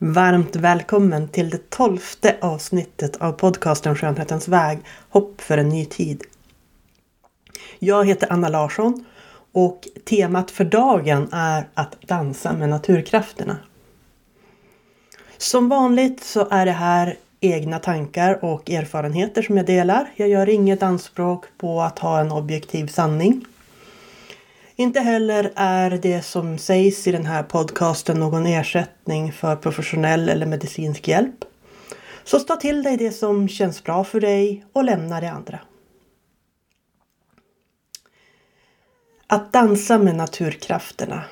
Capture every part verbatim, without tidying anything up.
Varmt välkommen till det tolfte avsnittet av podcasten Skönhetens väg, hopp för en ny tid. Jag heter Anna Larsson och temat för dagen är att dansa med naturkrafterna. Som vanligt så är det här egna tankar och erfarenheter som jag delar. Jag gör inget anspråk på att ha en objektiv sanning. Inte heller är det som sägs i den här podcasten någon ersättning för professionell eller medicinsk hjälp. Så ta till dig det som känns bra för dig och lämna det andra. Att dansa med naturkrafterna.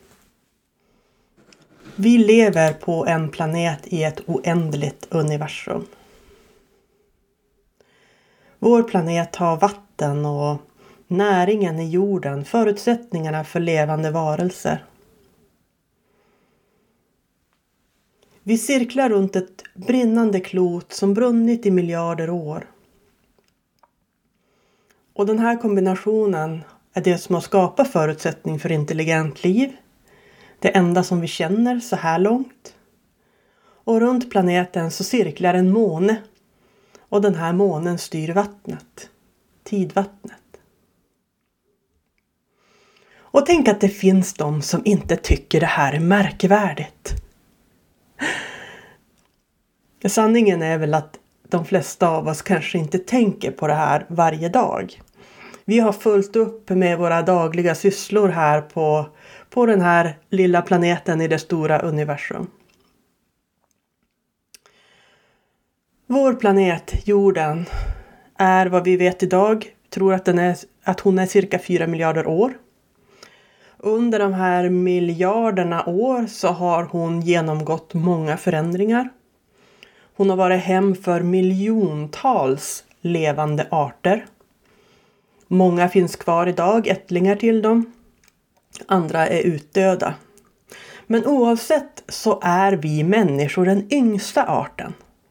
Vi lever på en planet i ett oändligt universum. Vår planet har vatten och näringen i jorden, förutsättningarna för levande varelser. Vi cirklar runt ett brinnande klot som brunnit i miljarder år. Och den här kombinationen är det som har skapat förutsättning för intelligent liv. Det enda som vi känner så här långt. Och runt planeten så cirklar en måne. Och den här månen styr vattnet. Tidvattnet. Och tänk att det finns de som inte tycker det här är märkvärdigt. Sanningen är väl att de flesta av oss kanske inte tänker på det här varje dag. Vi har fullt upp med våra dagliga sysslor här på, på den här lilla planeten i det stora universum. Vår planet, jorden, är vad vi vet idag. Tror att, den är, att hon är cirka fyra miljarder år. Under de här miljarderna år så har hon genomgått många förändringar. Hon har varit hem för miljontals levande arter. Många finns kvar idag, ättlingar till dem. Andra är utdöda. Men oavsett så är vi människor den yngsta arten.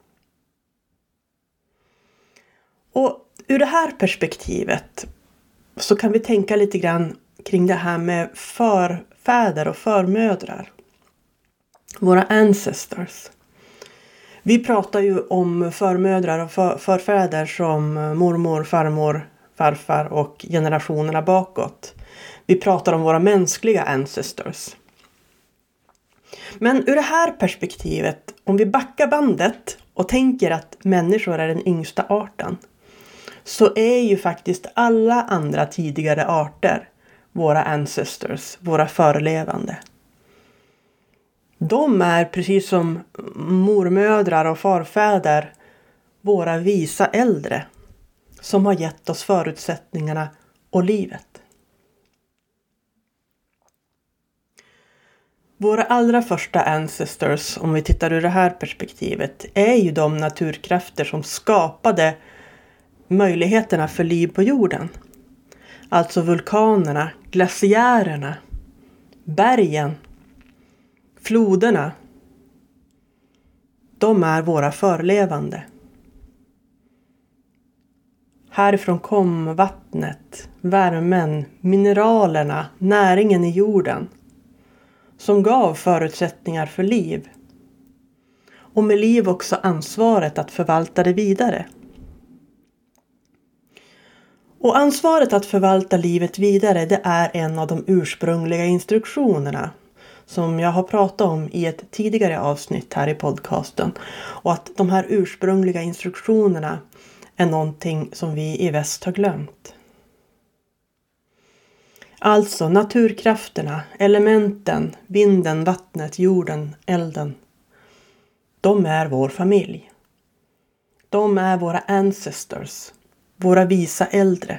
Och ur det här perspektivet så kan vi tänka lite grann kring det här med förfäder och förmödrar. Våra ancestors. Vi pratar ju om förmödrar och för, förfäder som mormor, farmor, farfar och generationerna bakåt. Vi pratar om våra mänskliga ancestors. Men ur det här perspektivet, om vi backar bandet och tänker att människor är den yngsta arten, så är ju faktiskt alla andra tidigare arter våra ancestors, våra förlevande. De är precis som mormödrar och farfäder våra visa äldre som har gett oss förutsättningarna och livet. Våra allra första ancestors, om vi tittar ur det här perspektivet, är ju de naturkrafter som skapade möjligheterna för liv på jorden. Alltså vulkanerna, glaciärerna, bergen, floderna. De är våra förlevande. Härifrån kom vattnet, värmen, mineralerna, näringen i jorden. Som gav förutsättningar för liv. Och med liv också ansvaret att förvalta det vidare. Och ansvaret att förvalta livet vidare, det är en av de ursprungliga instruktionerna som jag har pratat om i ett tidigare avsnitt här i podcasten. Och att de här ursprungliga instruktionerna är någonting som vi i väst har glömt. Alltså naturkrafterna, elementen, vinden, vattnet, jorden, elden. De är vår familj. De är våra ancestors. Våra visa äldre.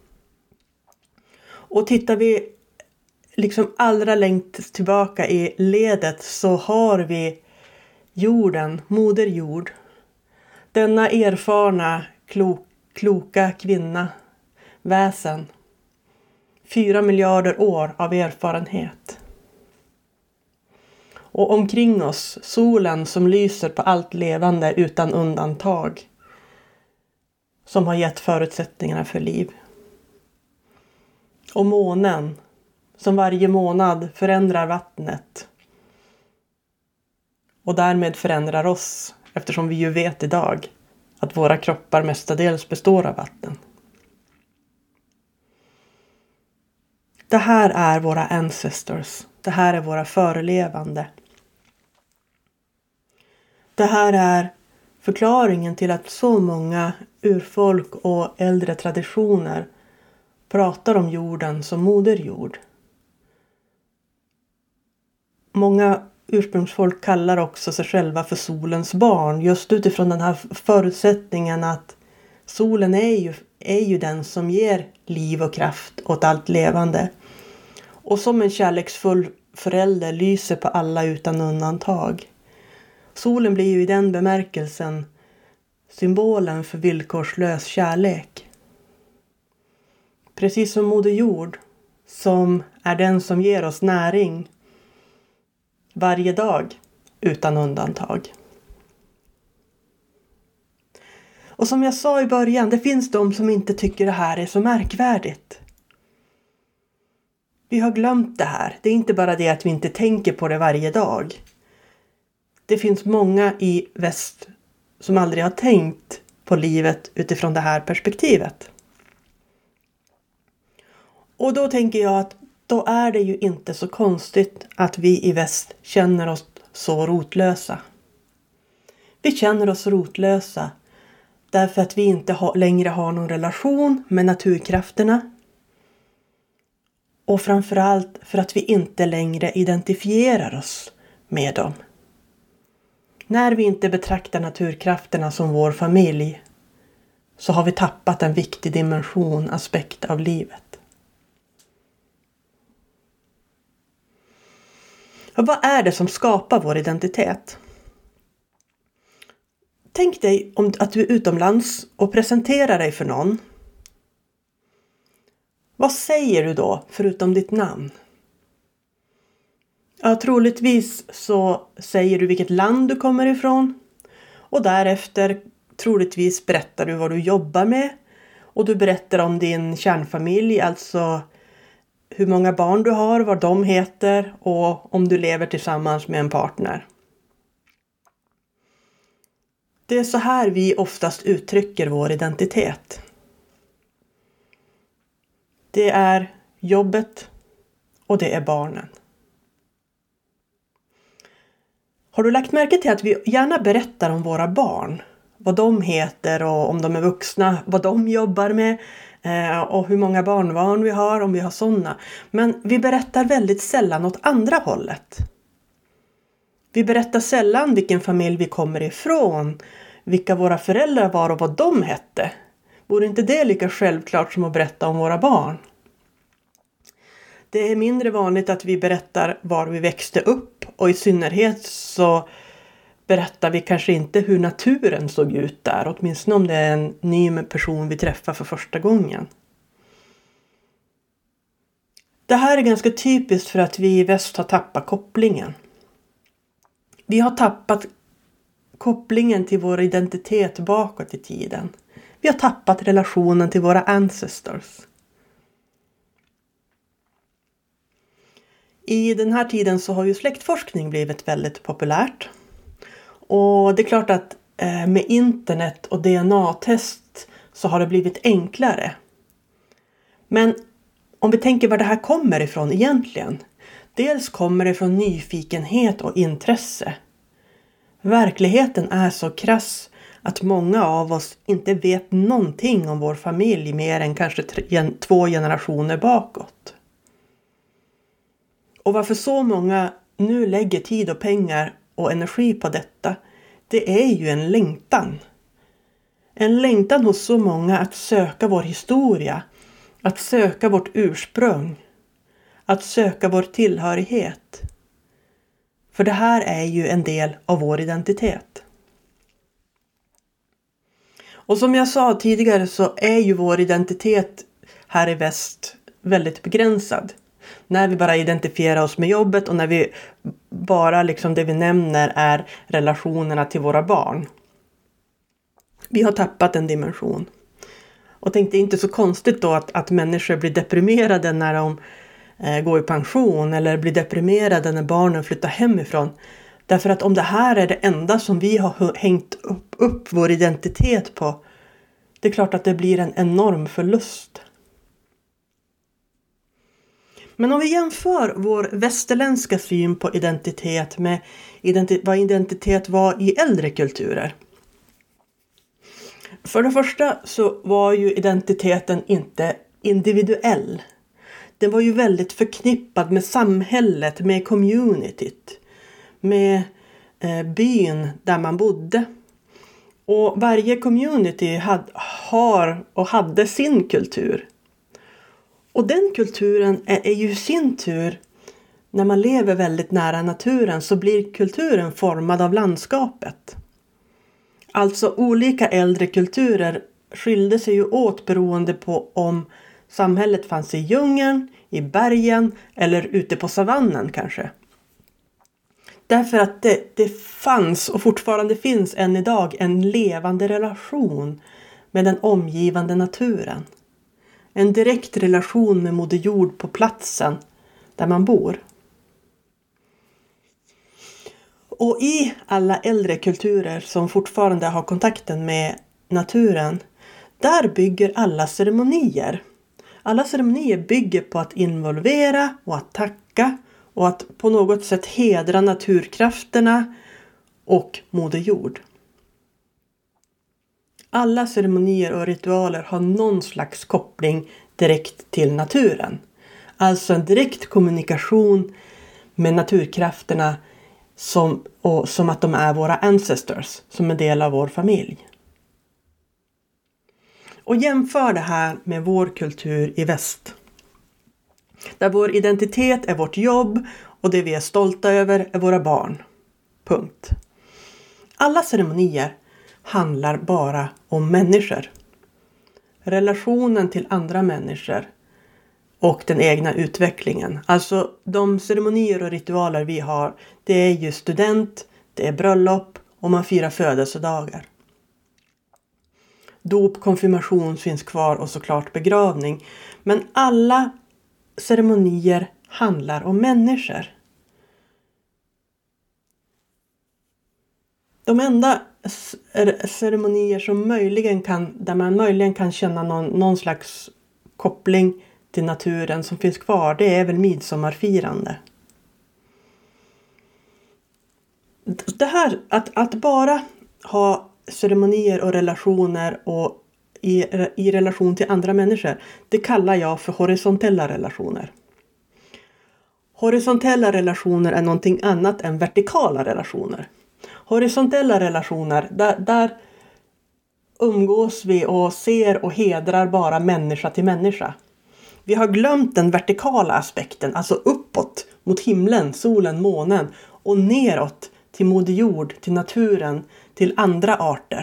Och tittar vi liksom allra längst tillbaka i ledet så har vi jorden, moder jord. Denna erfarna, klok, kloka kvinna, väsen. Fyra miljarder år av erfarenhet. Och omkring oss solen som lyser på allt levande utan undantag. Som har gett förutsättningarna för liv. Och månen som varje månad förändrar vattnet. och därmed förändrar oss, eftersom vi ju vet idag att våra kroppar mestadels består av vatten. Det här är våra ancestors. Det här är våra förelevande. Det här är förklaringen till att så många urfolk och äldre traditioner pratar om jorden som moderjord. Många ursprungsfolk kallar också sig själva för solens barn, just utifrån den här förutsättningen att solen är ju, är ju den som ger liv och kraft åt allt levande. Och som en kärleksfull förälder lyser på alla utan undantag. Solen blir ju i den bemärkelsen symbolen för villkorslös kärlek. Precis som Moder Jord, som är den som ger oss näring varje dag utan undantag. Och som jag sa i början, det finns de som inte tycker det här är så märkvärdigt. Vi har glömt det här. Det är inte bara det att vi inte tänker på det varje dag. Det finns många i väst som aldrig har tänkt på livet utifrån det här perspektivet. Och då tänker jag att då är det ju inte så konstigt att vi i väst känner oss så rotlösa. Vi känner oss rotlösa därför att vi inte ha, längre har någon relation med naturkrafterna. Och framförallt för att vi inte längre identifierar oss med dem. När vi inte betraktar naturkrafterna som vår familj så har vi tappat en viktig dimension, aspekt av livet. Och vad är det som skapar vår identitet? Tänk dig om att du är utomlands och presenterar dig för någon. Vad säger du då förutom ditt namn? Ja, troligtvis så säger du vilket land du kommer ifrån. Och därefter troligtvis berättar du vad du jobbar med. Och du berättar om din kärnfamilj, alltså hur många barn du har, vad de heter och om du lever tillsammans med en partner. Det är så här vi oftast uttrycker vår identitet. Det är jobbet och det är barnen. Har du lagt märke till att vi gärna berättar om våra barn? Vad de heter och om de är vuxna, vad de jobbar med och hur många barnbarn vi har, om vi har sådana. Men vi berättar väldigt sällan åt andra hållet. Vi berättar sällan vilken familj vi kommer ifrån, vilka våra föräldrar var och vad de hette. Vore inte det lika självklart som att berätta om våra barn? Det är mindre vanligt att vi berättar var vi växte upp och i synnerhet så berättar vi kanske inte hur naturen såg ut där, åtminstone om det är en ny person vi träffar för första gången. Det här är ganska typiskt för att vi i väst har tappat kopplingen. Vi har tappat kopplingen till vår identitet bakåt i tiden. Vi har tappat relationen till våra ancestors. I den här tiden så har ju släktforskning blivit väldigt populärt. Och det är klart att med internet och D N A-test så har det blivit enklare. Men om vi tänker var det här kommer ifrån egentligen. Dels kommer det från nyfikenhet och intresse. Verkligheten är så krass att många av oss inte vet någonting om vår familj mer än kanske tre, två generationer bakåt. Och varför så många nu lägger tid och pengar och energi på detta, det är ju en längtan. En längtan hos så många att söka vår historia, att söka vårt ursprung, att söka vår tillhörighet. För det här är ju en del av vår identitet. Och som jag sa tidigare så är ju vår identitet här i väst väldigt begränsad. När vi bara identifierar oss med jobbet och när vi bara liksom det vi nämner är relationerna till våra barn. Vi har tappat en dimension. Och tänkte inte så konstigt då att, att människor blir deprimerade när de eh, går i pension eller blir deprimerade när barnen flyttar hemifrån. Därför att om det här är det enda som vi har hängt upp, upp vår identitet på, det är klart att det blir en enorm förlust. Men om vi jämför vår västerländska syn på identitet med identi- vad identitet var i äldre kulturer. För det första så var ju identiteten inte individuell. Den var ju väldigt förknippad med samhället, med communityt, med eh, byn där man bodde. Och varje community had, har och hade sin kultur. Och den kulturen är, är ju sin tur, när man lever väldigt nära naturen så blir kulturen formad av landskapet. Alltså olika äldre kulturer skilde sig ju åt beroende på om samhället fanns i djungeln, i bergen eller ute på savannen kanske. Därför att det, det fanns och fortfarande finns än idag en levande relation med den omgivande naturen. En direkt relation med Moder Jord på platsen där man bor. Och i alla äldre kulturer som fortfarande har kontakten med naturen, där bygger alla ceremonier. Alla ceremonier bygger på att involvera och att tacka och att på något sätt hedra naturkrafterna och Moder Jord. Alla ceremonier och ritualer har någon slags koppling direkt till naturen. Alltså en direkt kommunikation med naturkrafterna som, och, som att de är våra ancestors, som en del av vår familj. Och jämför det här med vår kultur i väst. Där vår identitet är vårt jobb och det vi är stolta över är våra barn. Punkt. Alla ceremonier handlar bara om människor. Relationen till andra människor och den egna utvecklingen. Alltså de ceremonier och ritualer vi har, det är ju student, det är bröllop och man firar födelsedagar. Dop, konfirmation finns kvar och såklart begravning. Men alla ceremonier handlar om människor. De enda ceremonier som möjligen kan, där man möjligen kan känna någon, någon slags koppling till naturen som finns kvar, det är väl midsommarfirande. Det här att, att bara ha ceremonier och relationer och i, i relation till andra människor, det kallar jag för horisontella relationer. Horisontella relationer är någonting annat än vertikala relationer. Horisontella relationer, där, där umgås vi och ser och hedrar bara människa till människa. Vi har glömt den vertikala aspekten, alltså uppåt mot himlen, solen, månen och neråt till Moder Jord, till naturen, till andra arter.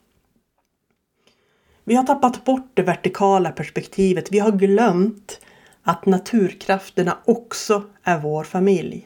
Vi har tappat bort det vertikala perspektivet. Vi har glömt att naturkrafterna också är vår familj.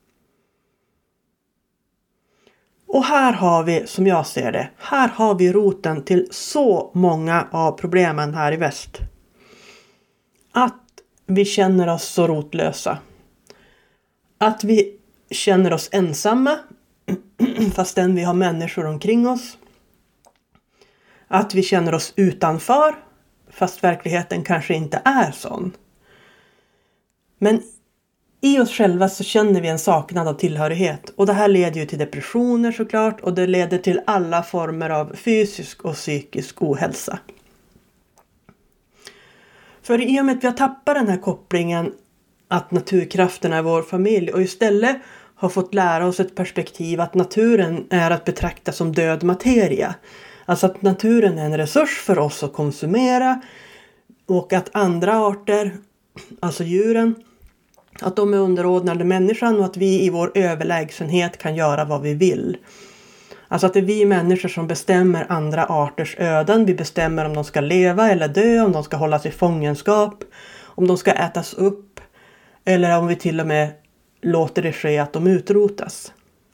Och här har vi, som jag ser det, här har vi roten till så många av problemen här i väst. Att vi känner oss så rotlösa. Att vi känner oss ensamma fastän vi har människor omkring oss. Att vi känner oss utanför fast verkligheten kanske inte är sån. Men i oss själva så känner vi en saknad av tillhörighet. Och det här leder ju till depressioner såklart. Och det leder till alla former av fysisk och psykisk ohälsa. För i och med att vi har tappat den här kopplingen att naturkrafterna är vår familj och istället har fått lära oss ett perspektiv att naturen är att betrakta som död materia. Alltså att naturen är en resurs för oss att konsumera och att andra arter, alltså djuren, att de är underordnade människan och att vi i vår överlägsenhet kan göra vad vi vill. Alltså att det är vi människor som bestämmer andra arters öden. Vi bestämmer om de ska leva eller dö, om de ska hållas i fångenskap, om de ska ätas upp eller om vi till och med låter det ske att de utrotas.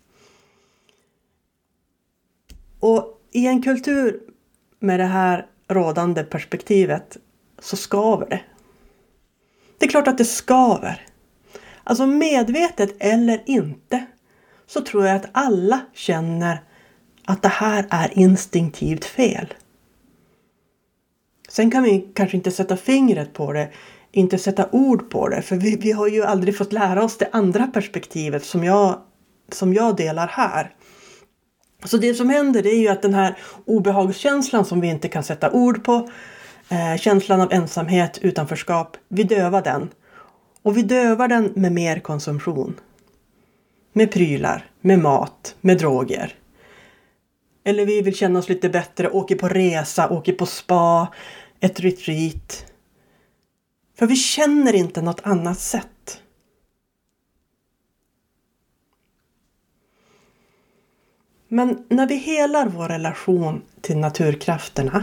Och i en kultur med det här rådande perspektivet så skaver det. Det är klart att det skaver. Alltså medvetet eller inte så tror jag att alla känner att det här är instinktivt fel. Sen kan vi kanske inte sätta fingret på det, inte sätta ord på det, för vi, vi har ju aldrig fått lära oss det andra perspektivet som jag, som jag delar här. Så det som händer, det är ju att den här obehagskänslan som vi inte kan sätta ord på, eh, känslan av ensamhet, utanförskap, vi dövar den. Och vi dövar den med mer konsumtion. Med prylar, med mat, med droger. Eller vi vill känna oss lite bättre, åker på resa, åker på spa, ett retreat. För vi känner inte något annat sätt. Men när vi helar vår relation till naturkrafterna,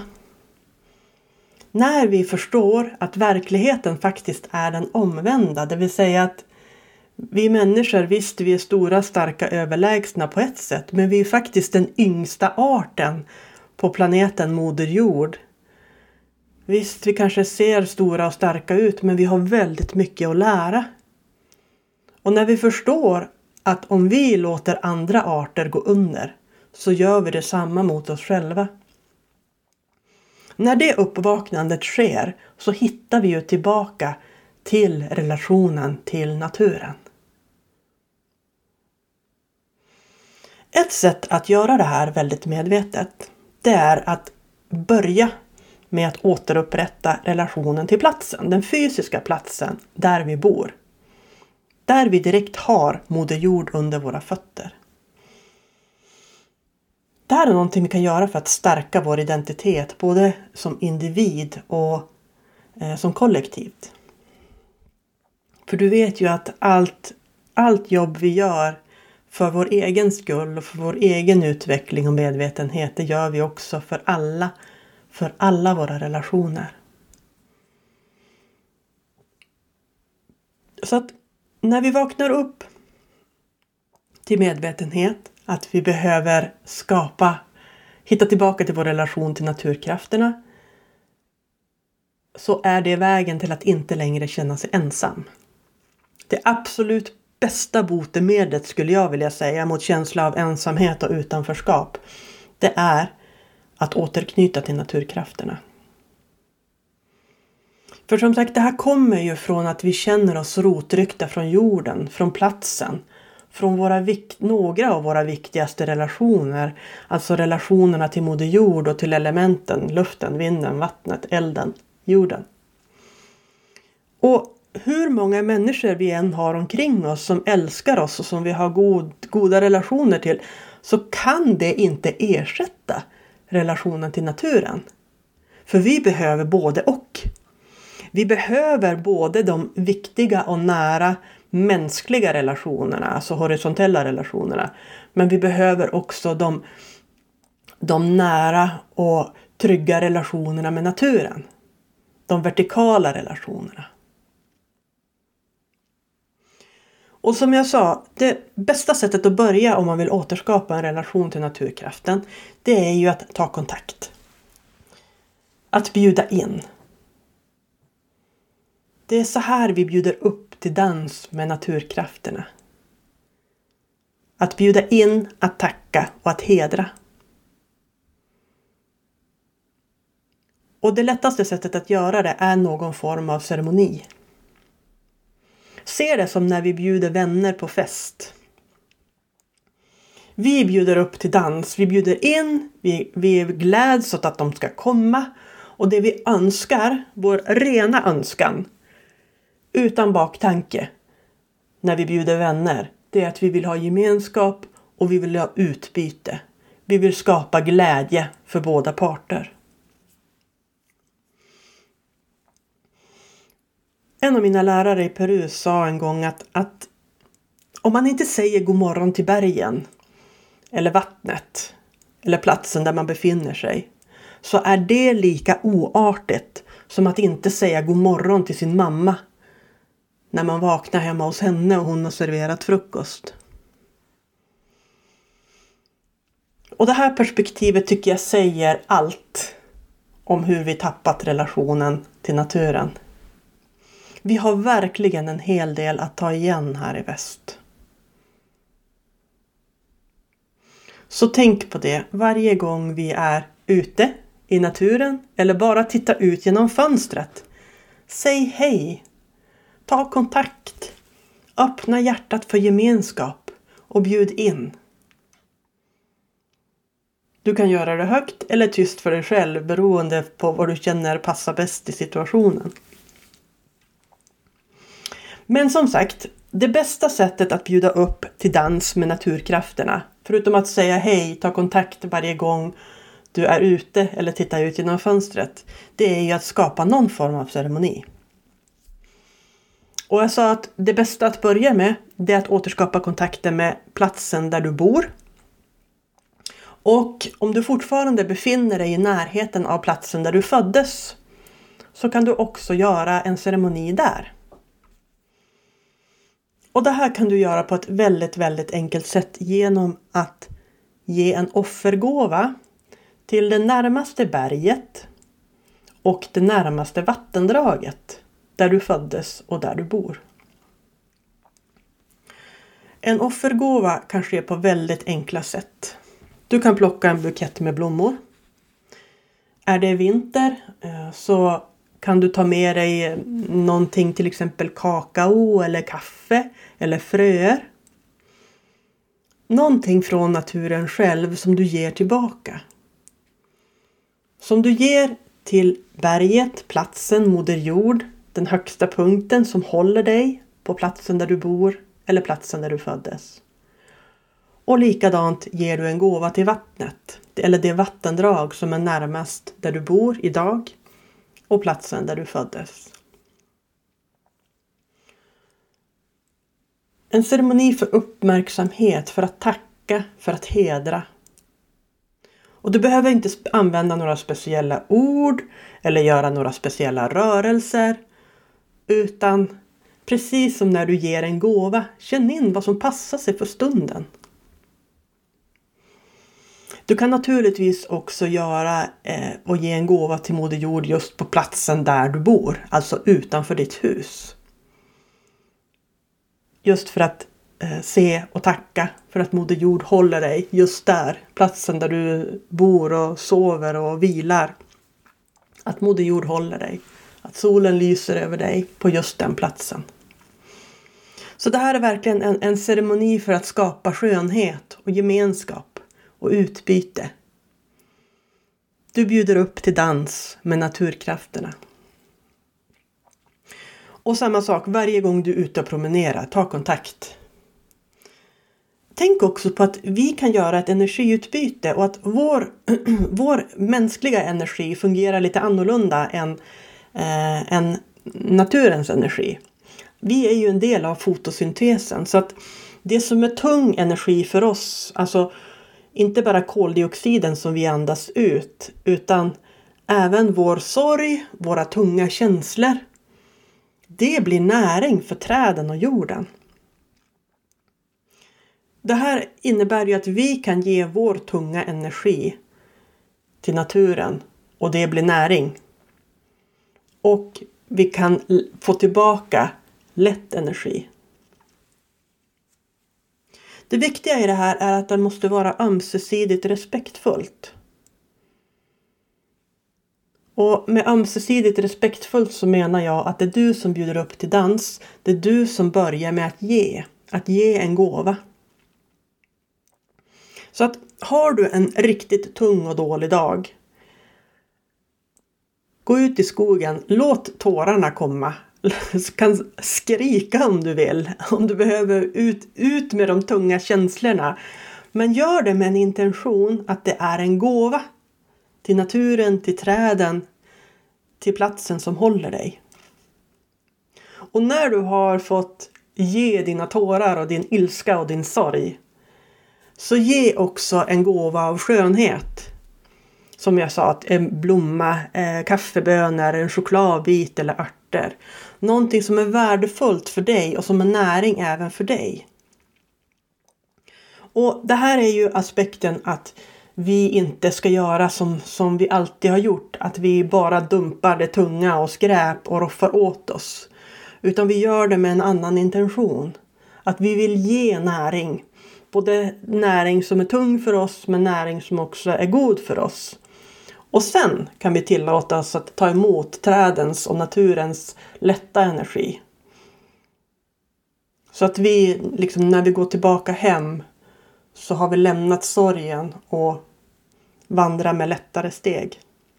när vi förstår att verkligheten faktiskt är den omvända, det vill säga att vi människor, visst vi är stora, starka, överlägsna på ett sätt, men vi är faktiskt den yngsta arten på planeten Moder Jord. Visst, vi kanske ser stora och starka ut, men vi har väldigt mycket att lära. Och när vi förstår att om vi låter andra arter gå under, så gör vi detsamma mot oss själva. När det uppvaknandet sker, så hittar vi ju tillbaka till relationen till naturen. Ett sätt att göra det här väldigt medvetet, det är att börja med att återupprätta relationen till platsen, den fysiska platsen där vi bor. Där vi direkt har Moder Jord under våra fötter. Det här är någonting vi kan göra för att stärka vår identitet, både som individ och eh, som kollektivt. För du vet ju att allt, allt jobb vi gör för vår egen skull och för vår egen utveckling och medvetenhet, det gör vi också för alla, för alla våra relationer. Så att när vi vaknar upp till medvetenhet, att vi behöver skapa, hitta tillbaka till vår relation till naturkrafterna, så är det vägen till att inte längre känna sig ensam. Det absolut bästa botemedlet, skulle jag vilja säga, mot känsla av ensamhet och utanförskap, det är att återknyta till naturkrafterna. För som sagt, det här kommer ju från att vi känner oss rotryckta från jorden, från platsen, från våra vikt, några av våra viktigaste relationer, alltså relationerna till Moder Jord och till elementen, luften, vinden, vattnet, elden, jorden. Och hur många människor vi än har omkring oss som älskar oss och som vi har god, goda relationer till, så kan det inte ersätta relationen till naturen. För vi behöver både och. Vi behöver både de viktiga och nära mänskliga relationerna, alltså horisontella relationerna. Men vi behöver också de, de nära och trygga relationerna med naturen. De vertikala relationerna. Och som jag sa, det bästa sättet att börja om man vill återskapa en relation till naturkraften, det är ju att ta kontakt. Att bjuda in. Det är så här vi bjuder upp till dans med naturkrafterna. Att bjuda in, att tacka och att hedra. Och det lättaste sättet att göra det är någon form av ceremoni. Se det som när vi bjuder vänner på fest. Vi bjuder upp till dans, vi bjuder in, vi, vi gläds åt att de ska komma. Och det vi önskar, vår rena önskan, utan baktanke, när vi bjuder vänner, det är att vi vill ha gemenskap och vi vill ha utbyte. Vi vill skapa glädje för båda parter. En av mina lärare i Peru sa en gång att, att om man inte säger god morgon till bergen, eller vattnet, eller platsen där man befinner sig, så är det lika oartigt som att inte säga god morgon till sin mamma när man vaknar hemma hos henne och hon har serverat frukost. Och det här perspektivet tycker jag säger allt om hur vi tappat relationen till naturen. Vi har verkligen en hel del att ta igen här i väst. Så tänk på det varje gång vi är ute i naturen eller bara titta ut genom fönstret. Säg hej, ta kontakt, öppna hjärtat för gemenskap och bjud in. Du kan göra det högt eller tyst för dig själv beroende på vad du känner passar bäst i situationen. Men som sagt, det bästa sättet att bjuda upp till dans med naturkrafterna, förutom att säga hej, ta kontakt varje gång du är ute eller tittar ut genom fönstret, det är ju att skapa någon form av ceremoni. Och jag sa att det bästa att börja med, det är att återskapa kontakten med platsen där du bor. Och om du fortfarande befinner dig i närheten av platsen där du föddes, så kan du också göra en ceremoni där. Och det här kan du göra på ett väldigt, väldigt enkelt sätt genom att ge en offergåva till det närmaste berget och det närmaste vattendraget där du föddes och där du bor. En offergåva kan ske på väldigt enkla sätt. Du kan plocka en bukett med blommor. Är det vinter så kan du ta med dig någonting, till exempel kakao eller kaffe eller fröer. Någonting från naturen själv som du ger tillbaka. Som du ger till berget, platsen, moder jord, den högsta punkten som håller dig på platsen där du bor eller platsen där du föddes. Och likadant ger du en gåva till vattnet eller det vattendrag som är närmast där du bor idag och platsen där du föddes. En ceremoni för uppmärksamhet, för att tacka, för att hedra. Och du behöver inte använda några speciella ord eller göra några speciella rörelser, utan precis som när du ger en gåva, känn in vad som passar sig för stunden. Du kan naturligtvis också göra eh, och ge en gåva till moder jord just på platsen där du bor, alltså utanför ditt hus. Just för att eh, se och tacka för att moder jord håller dig just där, platsen där du bor och sover och vilar. Att moder jord håller dig, att solen lyser över dig på just den platsen. Så det här är verkligen en, en ceremoni för att skapa skönhet och gemenskap och utbyte. Du bjuder upp till dans med naturkrafterna. Och samma sak varje gång du är ute och promenerar, ta kontakt. Tänk också på att vi kan göra ett energiutbyte och att vår, vår mänskliga energi fungerar lite annorlunda än, eh, än naturens energi. Vi är ju en del av fotosyntesen, så att det som är tung energi för oss, alltså inte bara koldioxiden som vi andas ut, utan även vår sorg, våra tunga känslor, det blir näring för träden och jorden. Det här innebär ju att vi kan ge vår tunga energi till naturen och det blir näring. Och vi kan få tillbaka lätt energi. Det viktiga i det här är att det måste vara ömsesidigt respektfullt. Och med ömsesidigt respektfullt så menar jag att det är du som bjuder upp till dans. Det är du som börjar med att ge. Att ge en gåva. Så att har du en riktigt tung och dålig dag, gå ut i skogen, låt tårarna komma. Du kan skrika om du vill, om du behöver ut, ut med de tunga känslorna. Men gör det med en intention att det är en gåva till naturen, till träden, till platsen som håller dig. Och när du har fått ge dina tårar och din ilska och din sorg, så ge också en gåva av skönhet. Som jag sa, en blomma, eh, kaffebönor, en chokladbit eller örter. Någonting som är värdefullt för dig och som är näring även för dig. Och det här är ju aspekten att vi inte ska göra som, som vi alltid har gjort. Att vi bara dumpar det tunga och skräp och roffar åt oss. Utan vi gör det med en annan intention. Att vi vill ge näring Både näring som är tung för oss, men näring som också är god för oss. Och sen kan vi tillåta oss att ta emot trädens och naturens lätta energi. Så att vi, liksom, när vi går tillbaka hem, så har vi lämnat sorgen och vandrar med lättare steg.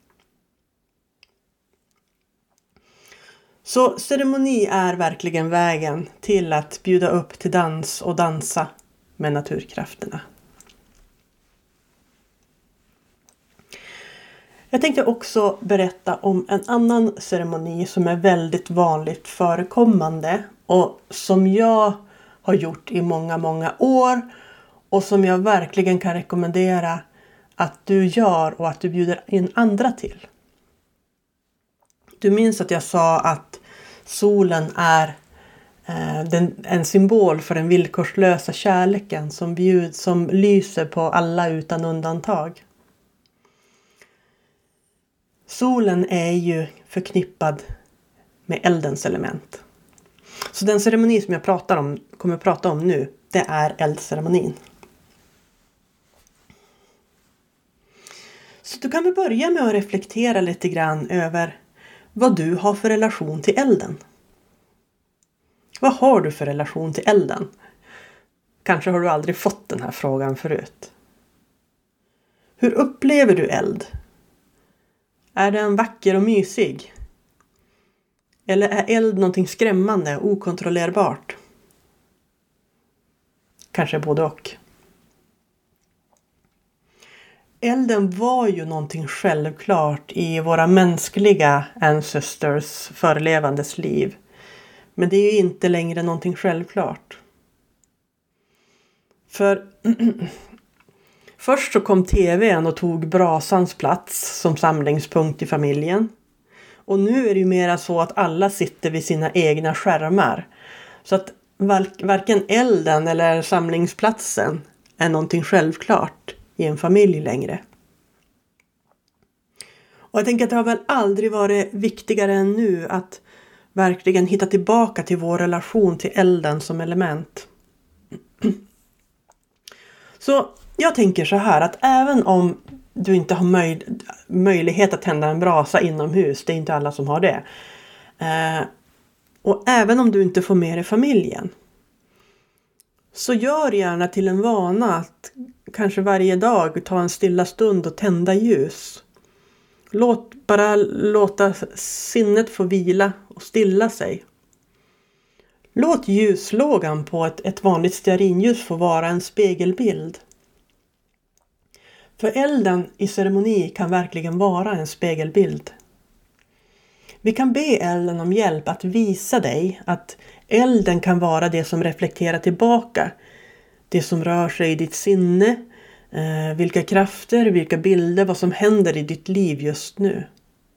Så ceremoni är verkligen vägen till att bjuda upp till dans och dansa med naturkrafterna. Jag tänkte också berätta om en annan ceremoni som är väldigt vanligt förekommande och som jag har gjort i många, många år och som jag verkligen kan rekommendera att du gör och att du bjuder in andra till. Du minns att jag sa att solen är eh, den, en symbol för den villkorslösa kärleken som bjud, som lyser på alla utan undantag. Solen är ju förknippad med eldens element. Så den ceremoni som jag pratar om, kommer att prata om nu, det är eldceremonin. Så du kan väl börja med att reflektera lite grann över vad du har för relation till elden. Vad har du för relation till elden? Kanske har du aldrig fått den här frågan förut. Hur upplever du eld? Är den vacker och mysig? Eller är eld någonting skrämmande och okontrollerbart? Kanske både och. Elden var ju någonting självklart i våra mänskliga ancestors förlevandes liv. Men det är ju inte längre någonting självklart. För först så kom tvn och tog brasans plats som samlingspunkt i familjen. Och nu är det ju mera så att alla sitter vid sina egna skärmar. Så att varken elden eller samlingsplatsen är någonting självklart i en familj längre. Och jag tänker att det har väl aldrig varit viktigare än nu att verkligen hitta tillbaka till vår relation till elden som element. Så jag tänker så här att även om du inte har möj- möjlighet att tända en brasa inomhus, det är inte alla som har det. Eh, och även om du inte får med dig familjen, så gör gärna till en vana att kanske varje dag ta en stilla stund och tända ljus. Låt bara låta sinnet få vila och stilla sig. Låt ljuslågan på ett, ett vanligt stearinljus få vara en spegelbild. För elden i ceremoni kan verkligen vara en spegelbild. Vi kan be elden om hjälp att visa dig att elden kan vara det som reflekterar tillbaka. Det som rör sig i ditt sinne, eh, vilka krafter, vilka bilder, vad som händer i ditt liv just nu.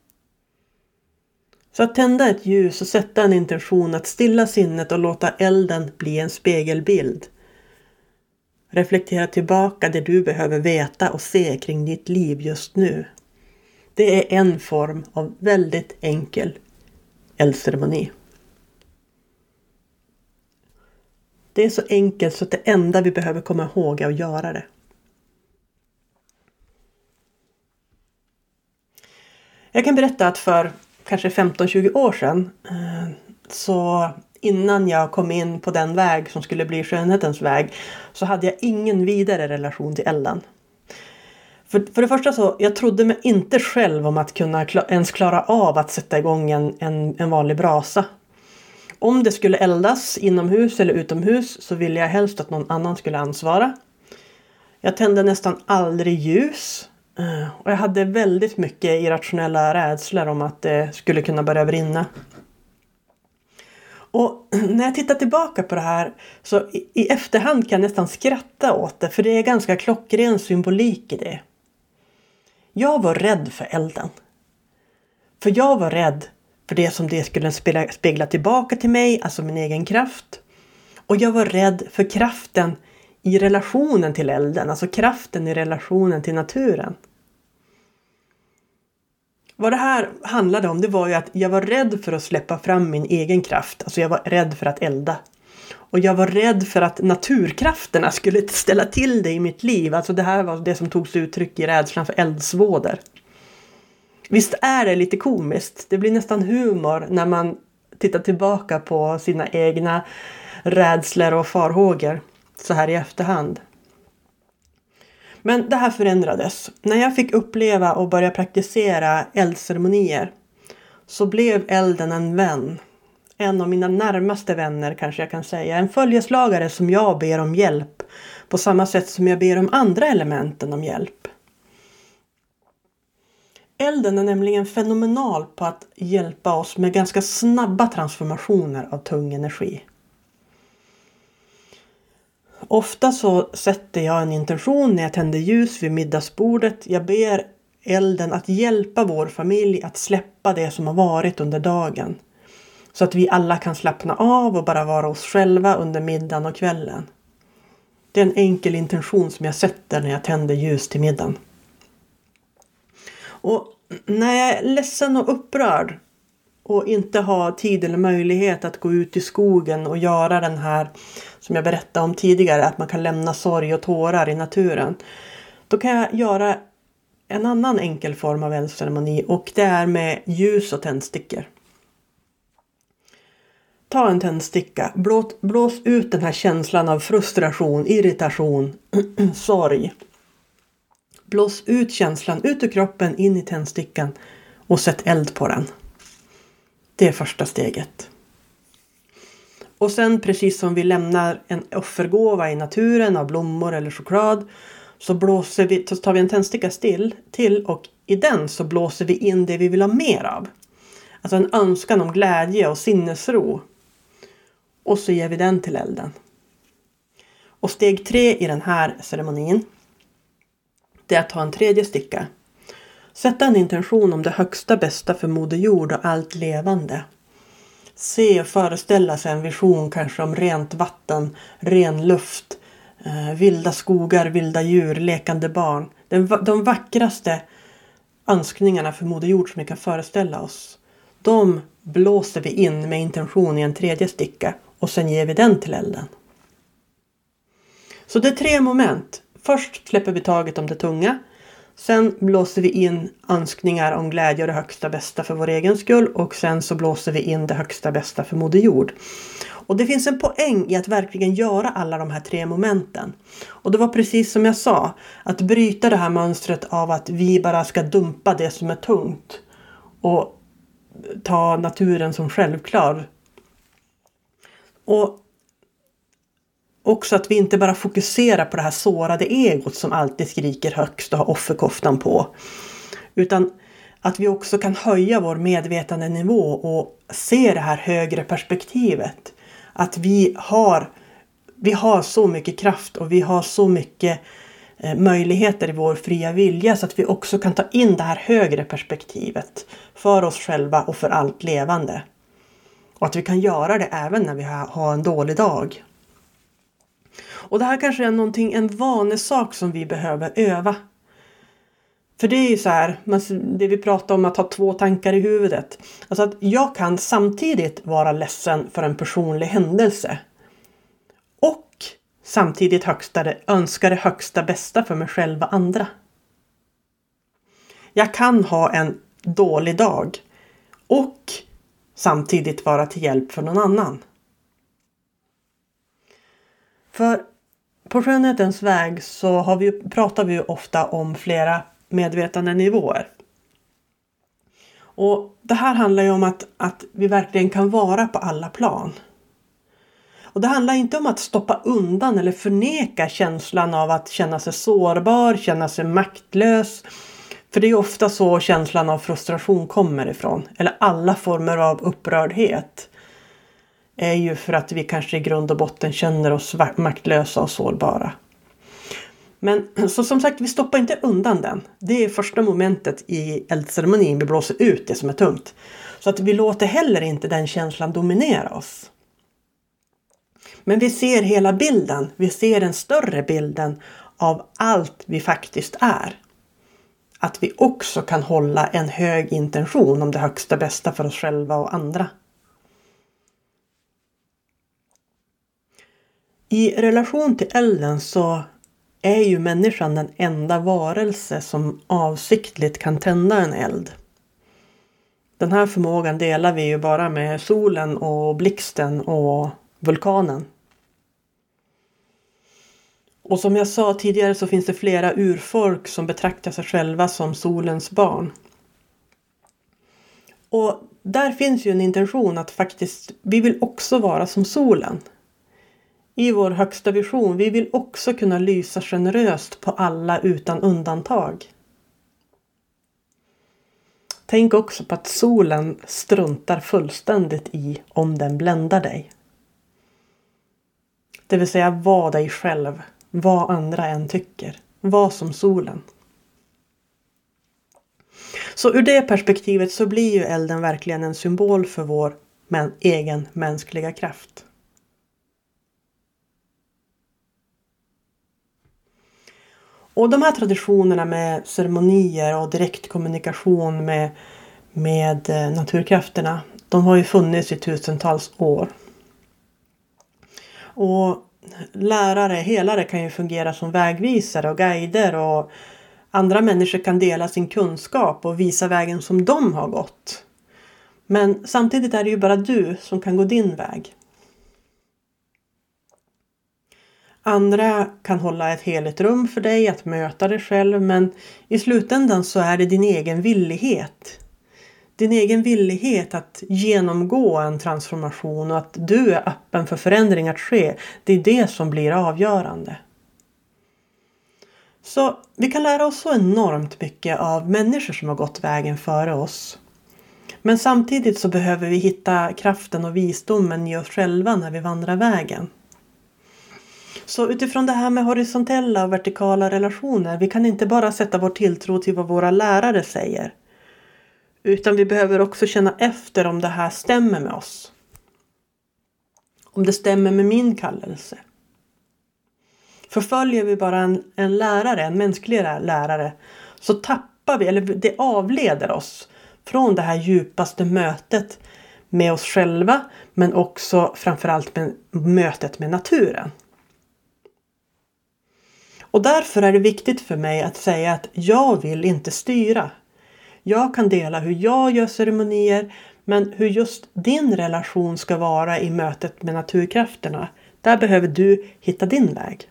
Så att tända ett ljus och sätta en intention att stilla sinnet och låta elden bli en spegelbild. Reflektera tillbaka det du behöver veta och se kring ditt liv just nu. Det är en form av väldigt enkel eldceremoni. Det är så enkelt så att det enda vi behöver komma ihåg är att göra det. Jag kan berätta att för kanske femton tjugo år sedan, så innan jag kom in på den väg som skulle bli skönhetens väg, så hade jag ingen vidare relation till elden. För, för det första så, jag trodde mig inte själv om att kunna kla- ens klara av att sätta igång en, en, en vanlig brasa. Om det skulle eldas inomhus eller utomhus så ville jag helst att någon annan skulle ansvara. Jag tände nästan aldrig ljus. Och jag hade väldigt mycket irrationella rädslor om att det skulle kunna börja brinna. Och när jag tittar tillbaka på det här så i, i efterhand kan jag nästan skratta åt det. För det är ganska klockren symbolik i det. Jag var rädd för elden. För jag var rädd för det som det skulle spegla, spegla tillbaka till mig, alltså min egen kraft. Och jag var rädd för kraften i relationen till elden, alltså kraften i relationen till naturen. Vad det här handlade om, det var ju att jag var rädd för att släppa fram min egen kraft. Alltså jag var rädd för att elda. Och jag var rädd för att naturkrafterna skulle ställa till det i mitt liv. Alltså det här var det som tog sig uttryck i rädslan för eldsvådor. Visst är det lite komiskt. Det blir nästan humor när man tittar tillbaka på sina egna rädslor och farhågor så här i efterhand. Men det här förändrades. När jag fick uppleva och börja praktisera eldceremonier så blev elden en vän. En av mina närmaste vänner kanske jag kan säga. En följeslagare som jag ber om hjälp på samma sätt som jag ber om andra elementen om hjälp. Elden är nämligen fenomenal på att hjälpa oss med ganska snabba transformationer av tung energi. Ofta så sätter jag en intention när jag tänder ljus vid middagsbordet. Jag ber elden att hjälpa vår familj att släppa det som har varit under dagen. Så att vi alla kan slappna av och bara vara oss själva under middagen och kvällen. Det är en enkel intention som jag sätter när jag tänder ljus till middagen. Och när jag är ledsen och upprörd och inte har tid eller möjlighet att gå ut i skogen och göra den här som jag berättade om tidigare, att man kan lämna sorg och tårar i naturen. Då kan jag göra en annan enkel form av eldceremoni och det är med ljus och tändstickor. Ta en tändsticka, blås, blås ut den här känslan av frustration, irritation, sorg. Blås ut känslan ut ur kroppen in i tändstickan och sätt eld på den. Det är första steget. Och sen precis som vi lämnar en offergåva i naturen av blommor eller choklad så blåser vi, så tar vi en tändsticka still till och i den så blåser vi in det vi vill ha mer av. Alltså en önskan om glädje och sinnesro. Och så ger vi den till elden. Och steg tre i den här ceremonin, det är att ta en tredje sticka. Sätta en intention om det högsta bästa för Moder Jord och allt levande. Se och föreställa sig en vision kanske om rent vatten, ren luft, eh, vilda skogar, vilda djur, lekande barn. Den, de vackraste önskningarna för Moder Jord som vi kan föreställa oss. De blåser vi in med intention i en tredje sticka och sen ger vi den till elden. Så det är tre moment. Först släpper vi taget om det tunga. Sen blåser vi in önskningar om glädje och det högsta bästa för vår egen skull. Och sen så blåser vi in det högsta bästa för Moder Jord. Och det finns en poäng i att verkligen göra alla de här tre momenten. Och det var precis som jag sa. Att bryta det här mönstret av att vi bara ska dumpa det som är tungt. Och ta naturen som självklar. Och också att vi inte bara fokuserar på det här sårade egot som alltid skriker högst och har offerkoftan på. Utan att vi också kan höja vår medvetandenivå och se det här högre perspektivet. Att vi har, vi har så mycket kraft och vi har så mycket eh, möjligheter i vår fria vilja. Så att vi också kan ta in det här högre perspektivet för oss själva och för allt levande. Och att vi kan göra det även när vi har, har en dålig dag. Och det här kanske är någonting, en vanesak som vi behöver öva. För det är ju så här, det vi pratar om att ha två tankar i huvudet. Alltså att jag kan samtidigt vara ledsen för en personlig händelse. Och samtidigt högsta, önska det högsta bästa för mig själv och andra. Jag kan ha en dålig dag. Och samtidigt vara till hjälp för någon annan. För på skönhetens väg så har vi, pratar vi ofta om flera medvetandenivåer. Och det här handlar ju om att, att vi verkligen kan vara på alla plan. Och det handlar inte om att stoppa undan eller förneka känslan av att känna sig sårbar, känna sig maktlös. För det är ofta så känslan av frustration kommer ifrån. Eller alla former av upprördhet är ju för att vi kanske i grund och botten känner oss maktlösa och sårbara. Men så som sagt, vi stoppar inte undan den. Det är första momentet i eldceremonin. Vi blåser ut det som är tungt. Så att vi låter heller inte den känslan dominera oss. Men vi ser hela bilden. Vi ser den större bilden av allt vi faktiskt är. Att vi också kan hålla en hög intention om det högsta bästa för oss själva och andra. I relation till elden så är ju människan den enda varelse som avsiktligt kan tända en eld. Den här förmågan delar vi ju bara med solen och blixten och vulkanen. Och som jag sa tidigare så finns det flera urfolk som betraktar sig själva som solens barn. Och där finns ju en intention att faktiskt vi vill också vara som solen. I vår högsta vision, vi vill också kunna lysa generöst på alla utan undantag. Tänk också på att solen struntar fullständigt i om den bländar dig. Det vill säga var dig själv, vad andra än tycker, var som solen. Så ur det perspektivet så blir ju elden verkligen en symbol för vår men, egen mänskliga kraft. Och de här traditionerna med ceremonier och direktkommunikation med, med naturkrafterna, de har ju funnits i tusentals år. Och lärare, helare kan ju fungera som vägvisare och guider, och andra människor kan dela sin kunskap och visa vägen som de har gått. Men samtidigt är det ju bara du som kan gå din väg. Andra kan hålla ett heligt rum för dig att möta dig själv, men i slutändan så är det din egen villighet. Din egen villighet att genomgå en transformation och att du är öppen för förändring att ske. Det är det som blir avgörande. Så vi kan lära oss så enormt mycket av människor som har gått vägen före oss. Men samtidigt så behöver vi hitta kraften och visdomen i oss själva när vi vandrar vägen. Så utifrån det här med horisontella och vertikala relationer, vi kan inte bara sätta vår tilltro till vad våra lärare säger. Utan vi behöver också känna efter om det här stämmer med oss. Om det stämmer med min kallelse. Förföljer vi bara en, en lärare, en mänsklig lärare, så tappar vi, eller det avleder oss från det här djupaste mötet med oss själva, men också framförallt med mötet med naturen. Och därför är det viktigt för mig att säga att jag vill inte styra. Jag kan dela hur jag gör ceremonier, men hur just din relation ska vara i mötet med naturkrafterna, där behöver du hitta din väg.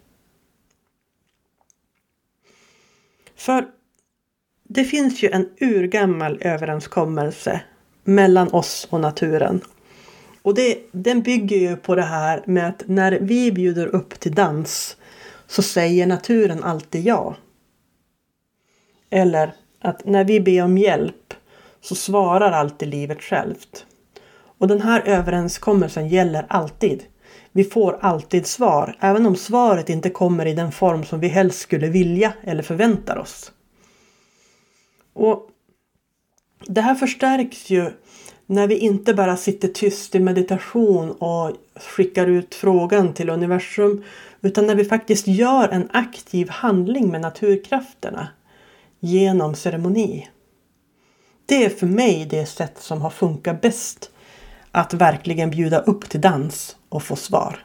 För det finns ju en urgammal överenskommelse mellan oss och naturen. Och det, den bygger ju på det här med att när vi bjuder upp till dans så säger naturen alltid ja. Eller att när vi ber om hjälp så svarar alltid livet självt. Och den här överenskommelsen gäller alltid. Vi får alltid svar, även om svaret inte kommer i den form som vi helst skulle vilja eller förväntar oss. Och det här förstärks ju när vi inte bara sitter tyst i meditation och skickar ut frågan till universum, utan när vi faktiskt gör en aktiv handling med naturkrafterna genom ceremoni. Det är för mig det sätt som har funkat bäst att verkligen bjuda upp till dans och få svar.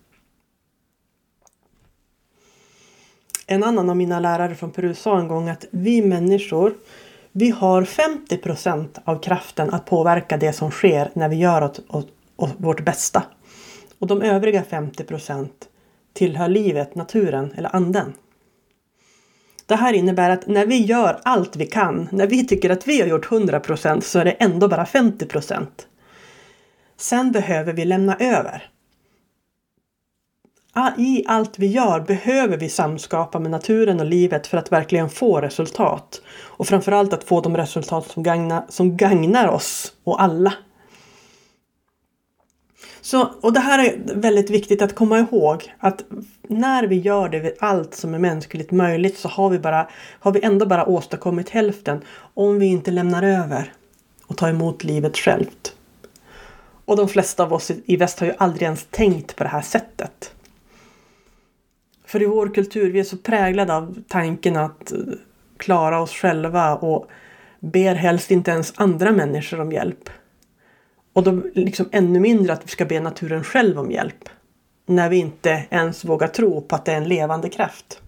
En annan av mina lärare från Peru sa en gång att vi människor, vi har femtio procent av kraften att påverka det som sker när vi gör åt, åt, åt vårt bästa. Och de övriga femtio procent tillhör livet, naturen eller anden. Det här innebär att när vi gör allt vi kan, när vi tycker att vi har gjort hundra procent, så är det ändå bara femtio procent. Sen behöver vi lämna över. I allt vi gör behöver vi samskapa med naturen och livet för att verkligen få resultat. Och framförallt att få de resultat som gagnar, som gagnar oss och alla. Så, och det här är väldigt viktigt att komma ihåg, att när vi gör det vid allt som är mänskligt möjligt, så har vi, bara, har vi ändå bara åstadkommit hälften om vi inte lämnar över och tar emot livet självt. Och de flesta av oss i väst har ju aldrig ens tänkt på det här sättet. För i vår kultur, vi är så präglade av tanken att klara oss själva och ber helst inte ens andra människor om hjälp. Och då liksom ännu mindre att vi ska be naturen själv om hjälp. när vi inte ens vågar tro på att det är en levande kraft.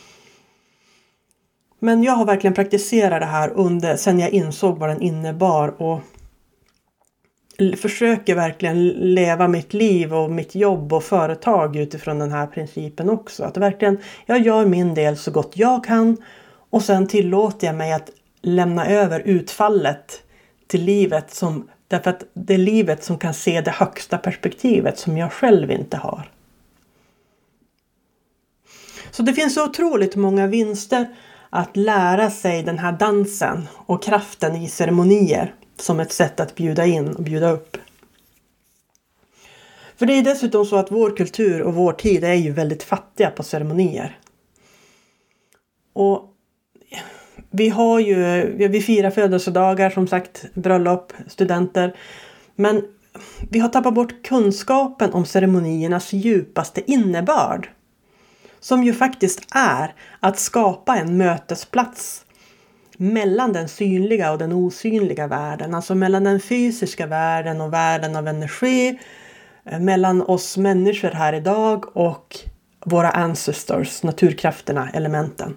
Men jag har verkligen praktiserat det här under, sen jag insåg vad den innebar och försöker verkligen leva mitt liv och mitt jobb och företag utifrån den här principen också. Att verkligen, jag gör min del så gott jag kan och sen tillåter jag mig att lämna över utfallet till livet som, därför att det är livet som kan se det högsta perspektivet som jag själv inte har. Så det finns så otroligt många vinster att lära sig den här dansen och kraften i ceremonier som ett sätt att bjuda in och bjuda upp. För det är dessutom så att vår kultur och vår tid är ju väldigt fattiga på ceremonier. Och vi har ju, vi firar födelsedagar som sagt, bröllop, studenter. Men vi har tappat bort kunskapen om ceremoniernas djupaste innebörd. Som ju faktiskt är att skapa en mötesplats mellan den synliga och den osynliga världen. Alltså mellan den fysiska världen och världen av energi. Mellan oss människor här idag och våra ancestors, naturkrafterna, elementen.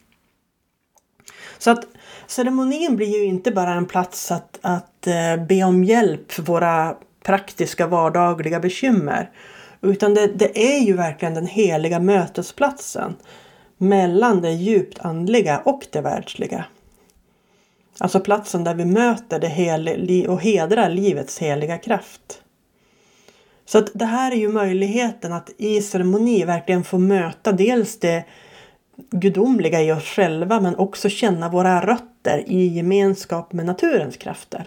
Så att ceremonin blir ju inte bara en plats att, att be om hjälp för våra praktiska vardagliga bekymmer. Utan det, det är ju verkligen den heliga mötesplatsen mellan det djupt andliga och det världsliga. Alltså platsen där vi möter det hel- och hedrar livets heliga kraft. Så att det här är ju möjligheten att i ceremoni verkligen få möta dels det gudomliga i oss själva men också känna våra rötter i gemenskap med naturens krafter.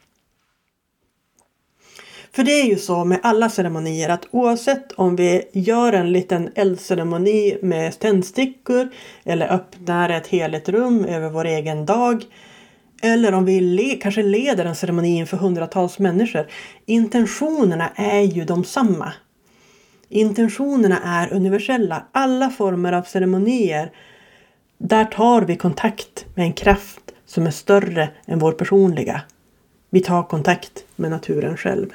För det är ju så med alla ceremonier att oavsett om vi gör en liten eldceremoni med tändstickor eller öppnar ett heligt rum över vår egen dag eller om vi le- kanske leder en ceremoni inför hundratals människor, intentionerna är ju de samma. Intentionerna är universella. Alla former av ceremonier, där tar vi kontakt med en kraft som är större än vår personliga. Vi tar kontakt med naturen själv.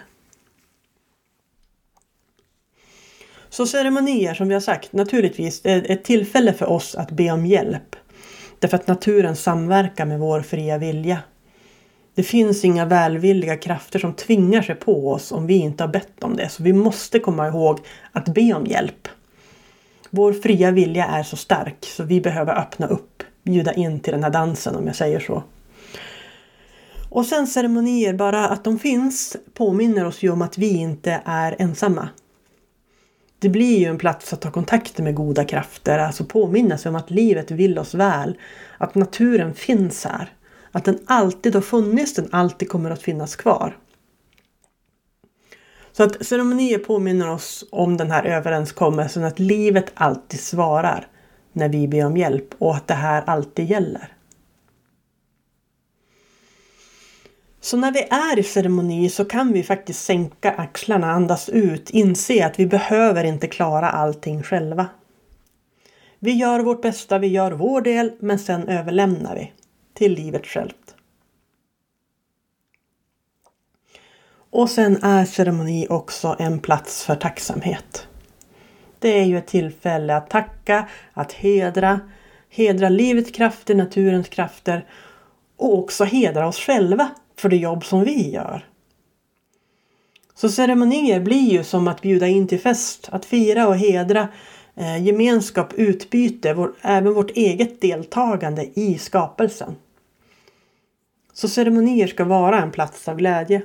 Så ceremonier som vi har sagt, naturligtvis är ett tillfälle för oss att be om hjälp. Därför att naturen samverkar med vår fria vilja. Det finns inga välvilliga krafter som tvingar sig på oss om vi inte har bett om det. Så vi måste komma ihåg att be om hjälp. Vår fria vilja är så stark så vi behöver öppna upp, bjuda in till den här dansen om jag säger så. Och sen ceremonier, bara att de finns, påminner oss ju om att vi inte är ensamma. Det blir ju en plats att ta kontakt med goda krafter, alltså påminna sig om att livet vill oss väl, att naturen finns här, att den alltid har funnits, den alltid kommer att finnas kvar. Så att ceremonier påminner oss om den här överenskommelsen att livet alltid svarar när vi ber om hjälp och att det här alltid gäller. Så när vi är i ceremoni så kan vi faktiskt sänka axlarna, andas ut, inse att vi behöver inte klara allting själva. Vi gör vårt bästa, vi gör vår del, men sen överlämnar vi till livet självt. Och sen är ceremoni också en plats för tacksamhet. Det är ju ett tillfälle att tacka, att hedra, hedra livets krafter, naturens krafter och också hedra oss själva för det jobb som vi gör. Så ceremonier blir ju som att bjuda in till fest, att fira och hedra eh, gemenskap, utbyte, vår, även vårt eget deltagande i skapelsen. Så ceremonier ska vara en plats av glädje.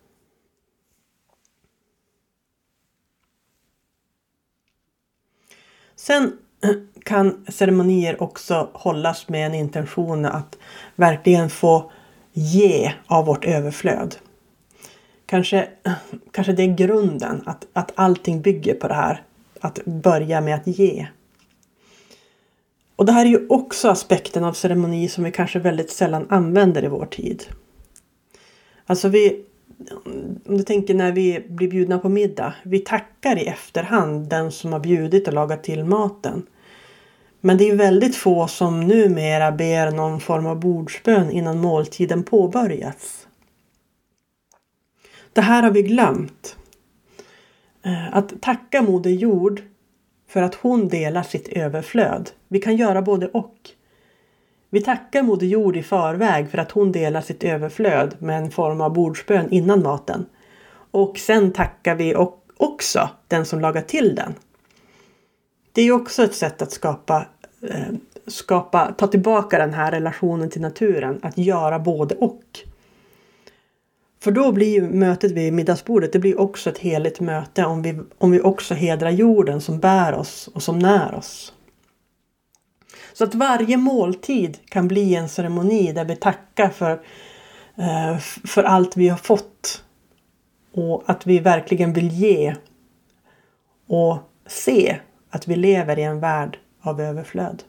Sen kan ceremonier också hållas med en intention att verkligen få ge av vårt överflöd. Kanske, kanske det är grunden att, att allting bygger på det här. Att börja med att ge. Och det här är ju också aspekten av ceremoni som vi kanske väldigt sällan använder i vår tid. Alltså vi, om du tänker när vi blir bjudna på middag. Vi tackar i efterhand den som har bjudit och lagat till maten. Men det är väldigt få som numera ber någon form av bordsbön innan måltiden påbörjats. Det här har vi glömt. Att tacka Moder Jord för att hon delar sitt överflöd. Vi kan göra både och. Vi tackar Moder Jord i förväg för att hon delar sitt överflöd med en form av bordsbön innan maten. Och sen tackar vi också den som lagar till den. Det är också ett sätt att skapa, eh, skapa, ta tillbaka den här relationen till naturen. Att göra både och. För då blir ju mötet vid middagsbordet, det blir också ett heligt möte om vi, om vi också hedrar jorden som bär oss och som när oss. Så att varje måltid kan bli en ceremoni där vi tackar för, eh, för allt vi har fått. Och att vi verkligen vill ge och se att vi lever i en värld av överflöd.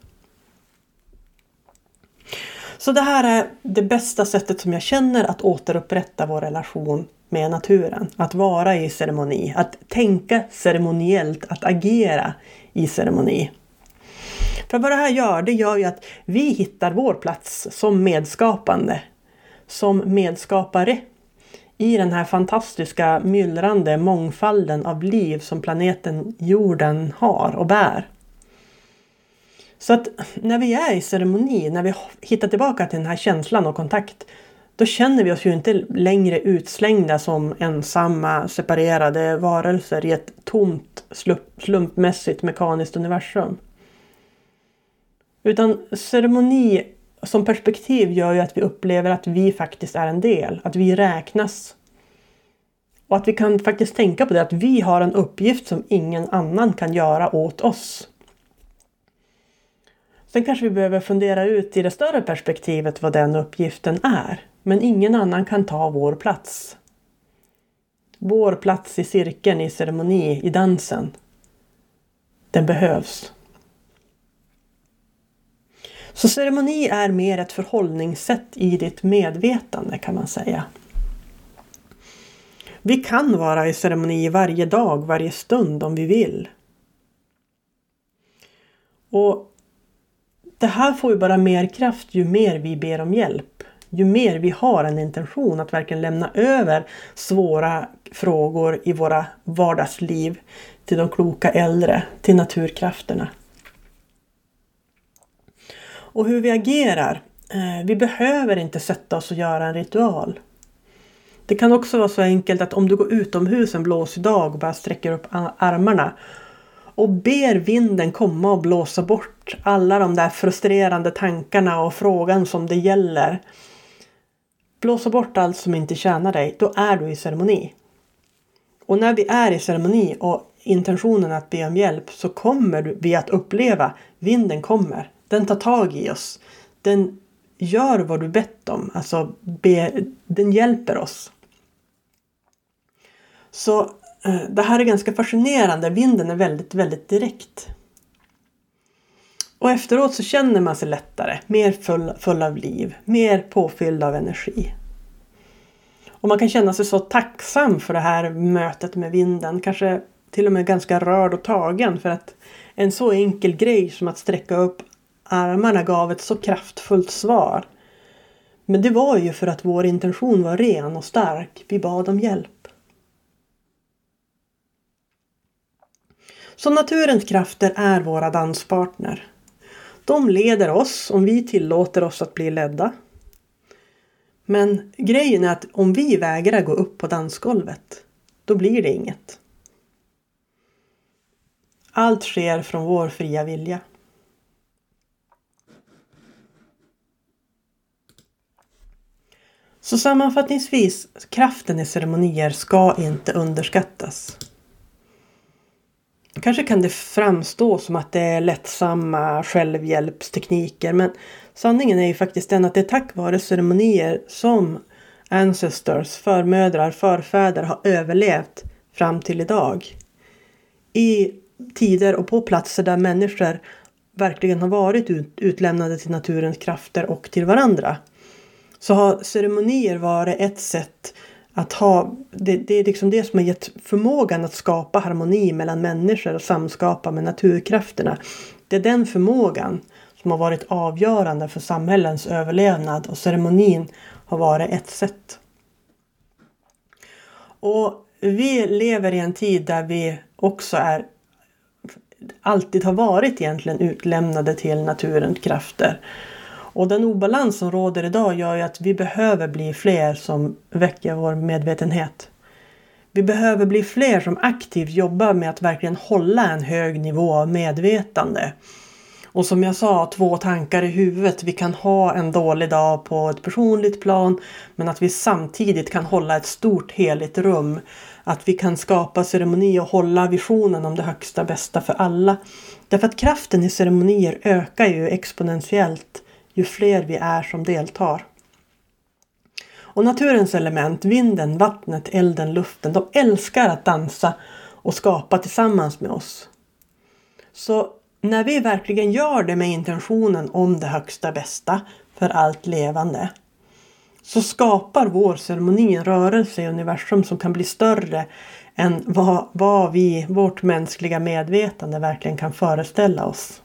Så det här är det bästa sättet som jag känner att återupprätta vår relation med naturen. Att vara i ceremoni, att tänka ceremoniellt, att agera i ceremoni. För vad det här gör, det gör ju att vi hittar vår plats som medskapande, som medskapare i den här fantastiska myllrande mångfalden av liv som planeten jorden har och bär. Så att när vi är i ceremoni, när vi hittar tillbaka till den här känslan och kontakt, då känner vi oss ju inte längre utslängda som ensamma, separerade varelser i ett tomt, slumpmässigt mekaniskt universum. Utan ceremoni som perspektiv gör ju att vi upplever att vi faktiskt är en del, att vi räknas. Och att vi kan faktiskt tänka på det, att vi har en uppgift som ingen annan kan göra åt oss. Sen kanske vi behöver fundera ut i det större perspektivet vad den uppgiften är. Men ingen annan kan ta vår plats. Vår plats i cirkeln, i ceremoni, i dansen. Den behövs. Så ceremoni är mer ett förhållningssätt i ditt medvetande, kan man säga. Vi kan vara i ceremoni varje dag, varje stund om vi vill. Och det här får ju bara mer kraft ju mer vi ber om hjälp. Ju mer vi har en intention att verkligen lämna över svåra frågor i våra vardagsliv till de kloka äldre, till naturkrafterna. Och hur vi agerar. Vi behöver inte sätta oss och göra en ritual. Det kan också vara så enkelt att om du går utomhus en blåsig dag och bara sträcker upp armarna och ber vinden komma och blåsa bort alla de där frustrerande tankarna och frågan som det gäller. Blåsa bort allt som inte tjänar dig, då är du i ceremoni. Och när vi är i ceremoni och intentionen att be om hjälp, så kommer vi att uppleva vinden kommer. Den tar tag i oss. Den gör vad du bett om. Alltså be, den hjälper oss. Så eh, det här är ganska fascinerande. Vinden är väldigt, väldigt direkt. Och efteråt så känner man sig lättare. Mer full, full av liv. Mer påfylld av energi. Och man kan känna sig så tacksam för det här mötet med vinden. Kanske till och med ganska rörd och tagen. För att en så enkel grej som att sträcka upp armarna gav ett så kraftfullt svar. Men det var ju för att vår intention var ren och stark. Vi bad om hjälp. Så naturens krafter är våra danspartner. De leder oss om vi tillåter oss att bli ledda. Men grejen är att om vi vägrar gå upp på dansgolvet, då blir det inget. Allt sker från vår fria vilja. Så sammanfattningsvis, kraften i ceremonier ska inte underskattas. Kanske kan det framstå som att det är lättsamma självhjälpstekniker, men sanningen är ju faktiskt den att det är tack vare ceremonier som ancestors, förmödrar, förfäder har överlevt fram till idag. I tider och på platser där människor verkligen har varit ut, utlämnade till naturens krafter och till varandra, så har ceremonier varit ett sätt att ha, det, det är liksom det som har gett förmågan att skapa harmoni mellan människor och samskapa med naturkrafterna. Det är den förmågan som har varit avgörande för samhällens överlevnad, och ceremonin har varit ett sätt. Och vi lever i en tid där vi också är alltid har varit egentligen utlämnade till naturens krafter. Och den obalans som råder idag gör ju att vi behöver bli fler som väcker vår medvetenhet. Vi behöver bli fler som aktivt jobbar med att verkligen hålla en hög nivå av medvetande. Och som jag sa, två tankar i huvudet. Vi kan ha en dålig dag på ett personligt plan, men att vi samtidigt kan hålla ett stort heligt rum. Att vi kan skapa ceremoni och hålla visionen om det högsta bästa för alla. Därför att kraften i ceremonier ökar ju exponentiellt ju fler vi är som deltar. Och naturens element, vinden, vattnet, elden, luften, de älskar att dansa och skapa tillsammans med oss. Så när vi verkligen gör det med intentionen om det högsta bästa för allt levande, så skapar vår ceremoni en rörelse i universum som kan bli större än vad, vad vi, vårt mänskliga medvetande verkligen kan föreställa oss.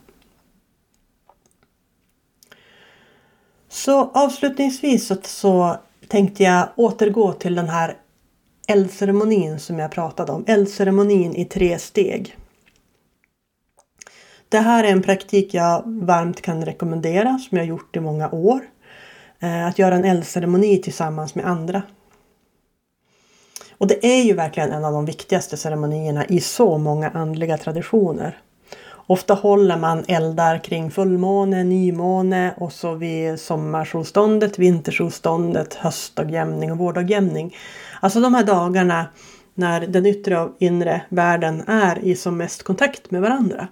Så avslutningsvis så, så tänkte jag återgå till den här eldceremonin som jag pratade om. Eldceremonin i tre steg. Det här är en praktik jag varmt kan rekommendera, som jag gjort i många år. Att göra en eldceremoni tillsammans med andra. Och det är ju verkligen en av de viktigaste ceremonierna i så många andliga traditioner. Ofta håller man eldar kring fullmåne, nymåne och så vid sommarsolståndet, vintersolståndet, höstdagjämning och vårdagjämning. Alltså de här dagarna när den yttre och inre världen är i som mest kontakt med varandra.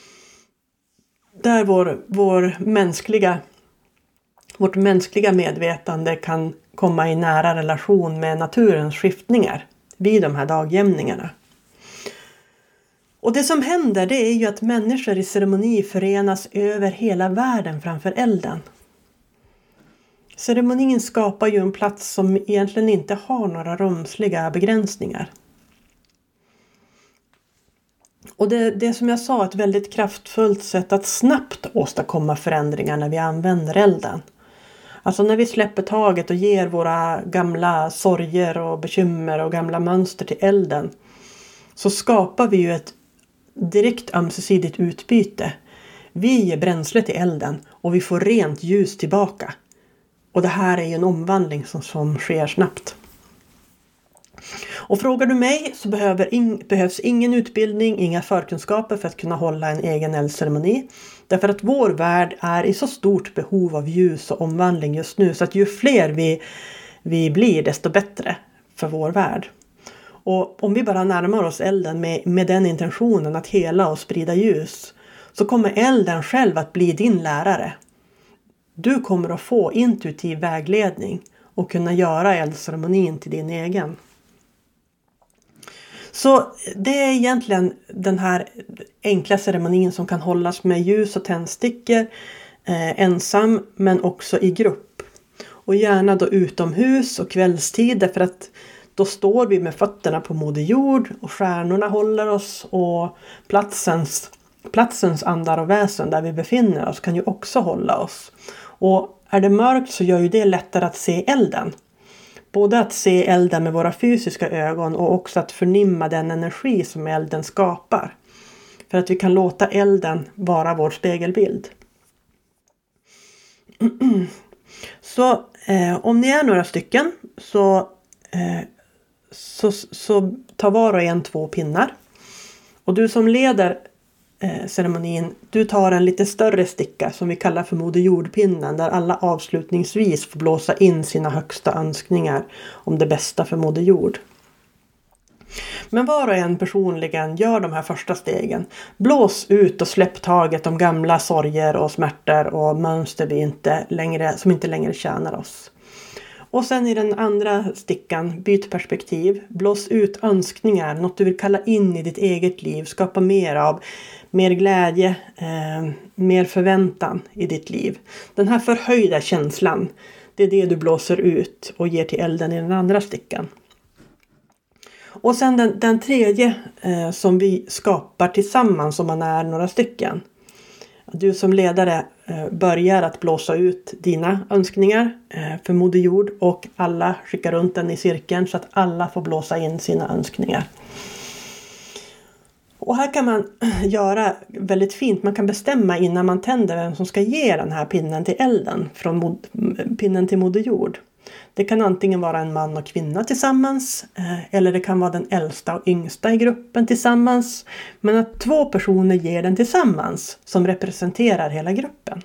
Där vår, vår mänskliga, vårt mänskliga medvetande kan komma i nära relation med naturens skiftningar vid de här dagjämningarna. Och det som händer, det är ju att människor i ceremoni förenas över hela världen framför elden. Ceremonin skapar ju en plats som egentligen inte har några rumsliga begränsningar. Och det, det som jag sa, ett väldigt kraftfullt sätt att snabbt åstadkomma förändringar när vi använder elden. Alltså när vi släpper taget och ger våra gamla sorger och bekymmer och gamla mönster till elden, så skapar vi ju ett direkt ömsesidigt utbyte. Vi ger bränsle till elden och vi får rent ljus tillbaka. Och det här är ju en omvandling som, som sker snabbt. Och frågar du mig så behöver in, behövs ingen utbildning, inga förkunskaper för att kunna hålla en egen eldceremoni. Därför att vår värld är i så stort behov av ljus och omvandling just nu, så att ju fler vi, vi blir desto bättre för vår värld. Och om vi bara närmar oss elden med, med den intentionen att hela och sprida ljus, så kommer elden själv att bli din lärare. Du kommer att få intuitiv vägledning och kunna göra eldceremonin till din egen. Så det är egentligen den här enkla ceremonin som kan hållas med ljus och tändstickor, eh, ensam men också i grupp. Och gärna då utomhus och kvällstid, därför att då står vi med fötterna på moder jord och stjärnorna håller oss, och platsens, platsens andar och väsen där vi befinner oss kan ju också hålla oss. Och är det mörkt så gör ju det lättare att se elden. Både att se elden med våra fysiska ögon och också att förnimma den energi som elden skapar. För att vi kan låta elden vara vår spegelbild. Så eh, om ni är några stycken så, eh, så, så ta var och en två pinnar. Och du som leder eh, ceremonin, du tar en lite större sticka som vi kallar för moder jordpinnen, där alla avslutningsvis får blåsa in sina högsta önskningar om det bästa för moder jord. Men var och en personligen gör de här första stegen. Blås ut och släpp taget om gamla sorger och smärtor och mönster vi inte längre, som inte längre tjänar oss. Och sen i den andra stickan, byt perspektiv. Blås ut önskningar, något du vill kalla in i ditt eget liv. Skapa mer av, mer glädje, eh, mer förväntan i ditt liv. Den här förhöjda känslan, det är det du blåser ut och ger till elden i den andra stickan. Och sen den, den tredje eh, som vi skapar tillsammans om man är några stycken. Du som ledare börjar att blåsa ut dina önskningar för Moder Jord, och alla skickar runt den i cirkeln så att alla får blåsa in sina önskningar. Och här kan man göra väldigt fint. Man kan bestämma innan man tänder vem som ska ge den här pinnen till elden, från mod, pinnen till Moder Jord. Det kan antingen vara en man och kvinna tillsammans, eller det kan vara den äldsta och yngsta i gruppen tillsammans. Men att två personer ger den tillsammans som representerar hela gruppen.